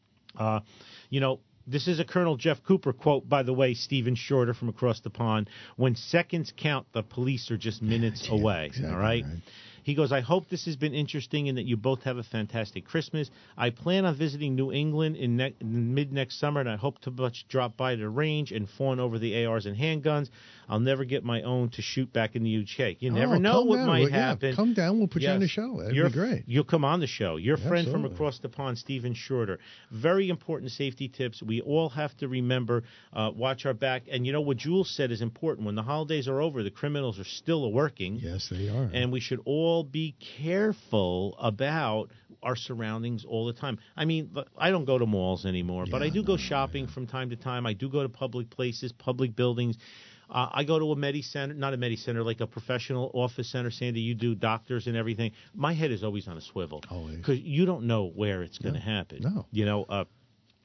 This is a Colonel Jeff Cooper quote, by the way, Stephen Shorter from across the pond. When seconds count, the police are just minutes away, exactly, all right? He goes, I hope this has been interesting and that you both have a fantastic Christmas. I plan on visiting New England in mid-next summer, and I hope to drop by the range and fawn over the ARs and handguns. I'll never get my own to shoot back in the UK. You never know what might happen. Come down. We'll put you on the show. That'd be great. You'll come on the show. Your friend from Absolutely. across the pond, Stephen Shorter. Very important safety tips. We all have to remember, watch our back. And what Jules said is important. When the holidays are over, the criminals are still working. Yes, they are. And we should all be careful about our surroundings all the time. I mean, I don't go to malls anymore, but I do go shopping from time to time. I do go to public places, public buildings. I go to a not a Medi-Center, like a professional office center. Sandy, you do doctors and everything. My head is always on a swivel. Always. Because you don't know where it's going to happen. No.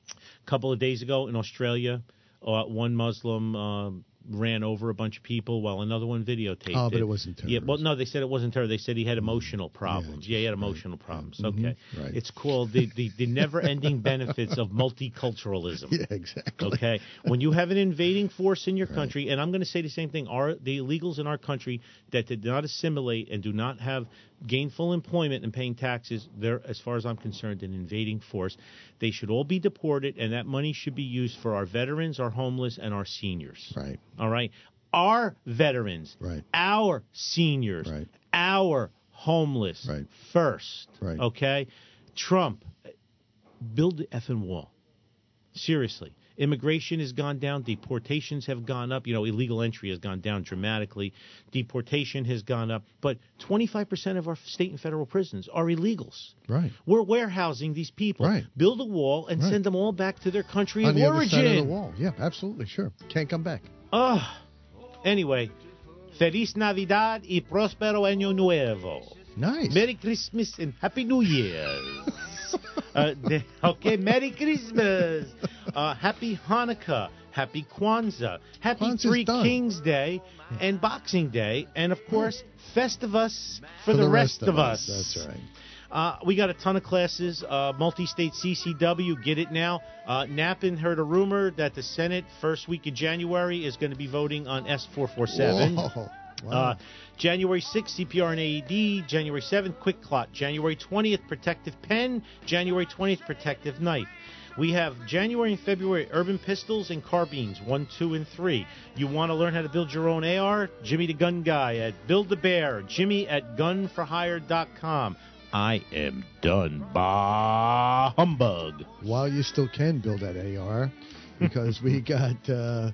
A couple of days ago in Australia, one Muslim ran over a bunch of people while another one videotaped it. Oh, but it wasn't terrorism. Yeah, well, no, they said it wasn't terror. They said he had emotional problems. Yeah, he had emotional problems. Right. Okay. Right. It's called the never-ending benefits of multiculturalism. Yeah, exactly. Okay. When you have an invading force in your country, and I'm going to say the same thing, the illegals in our country that did not assimilate and do not have gainful employment and paying taxes, they're, as far as I'm concerned, an invading force. They should all be deported, and that money should be used for our veterans, our homeless, and our seniors. Right. All right? Our veterans, Right. our seniors, Right. our homeless Right. first. Right. Okay? Trump, build the effing wall. Seriously. Immigration has gone down. Deportations have gone up. Illegal entry has gone down dramatically. Deportation has gone up. But 25% of our state and federal prisons are illegals. Right. We're warehousing these people. Right. Build a wall and Right. send them all back to their country On of the other origin. side of the wall. Yeah, absolutely. Sure. Can't come back. Anyway, Feliz Navidad y Prospero Año Nuevo. Nice. Merry Christmas and Happy New Year. Okay, Merry Christmas. Happy Hanukkah. Happy Kwanzaa. Happy Kwanzaa's Three done. Kings Day and Boxing Day. And, of course, Festivus for the rest of us. That's right. We got a ton of classes. Multi-state CCW, get it now. Nappin heard a rumor that the Senate first week of January is going to be voting on S447. Whoa. Wow. January 6th, CPR and AED. January 7th, Quick Clot. January 20th, Protective Pen. January 20th, Protective Knife. We have January and February Urban Pistols and Carbines 1, 2, and 3. You want to learn how to build your own AR? Jimmy the Gun Guy at Build the Bear. Jimmy at gunforhire.com. I am done. Bah humbug. While you still can build that AR, because we got the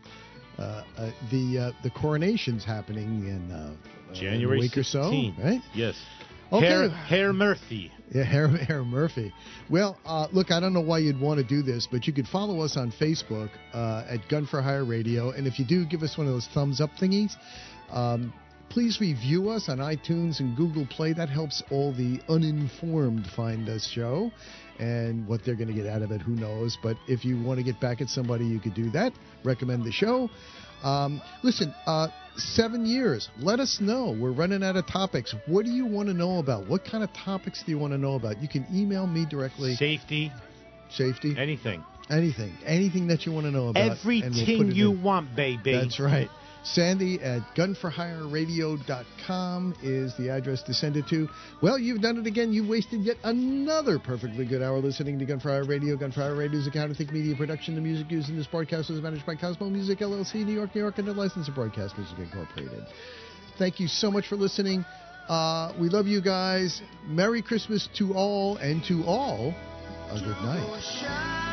coronations happening in January in a week 16th. or so, right? Yes. Okay. Herr Murphy. Yeah, Harry Murphy. Well, look, I don't know why you'd want to do this, but you could follow us on Facebook at Gun for Hire Radio, and if you do, give us one of those thumbs up thingies. Please review us on iTunes and Google Play. That helps all the uninformed find this show. And what they're going to get out of it, who knows. But if you want to get back at somebody, you could do that. Recommend the show. Listen, 7 years. Let us know. We're running out of topics. What do you want to know about? What kind of topics do you want to know about? You can email me directly. Safety. Anything. Anything. Anything that you want to know about. and we'll Everything put it you in. want, baby. That's right. Sandy at gunforhireradio.com is the address to send it to. Well, you've done it again. You wasted yet another perfectly good hour listening to Gun for Hire Radio. Gun for Hire Radio is a counterthink media production. The music used in this broadcast is managed by Cosmo Music, LLC, New York, New York, and the license of Broadcasters Incorporated. Thank you so much for listening. We love you guys. Merry Christmas to all, and to all, a good night.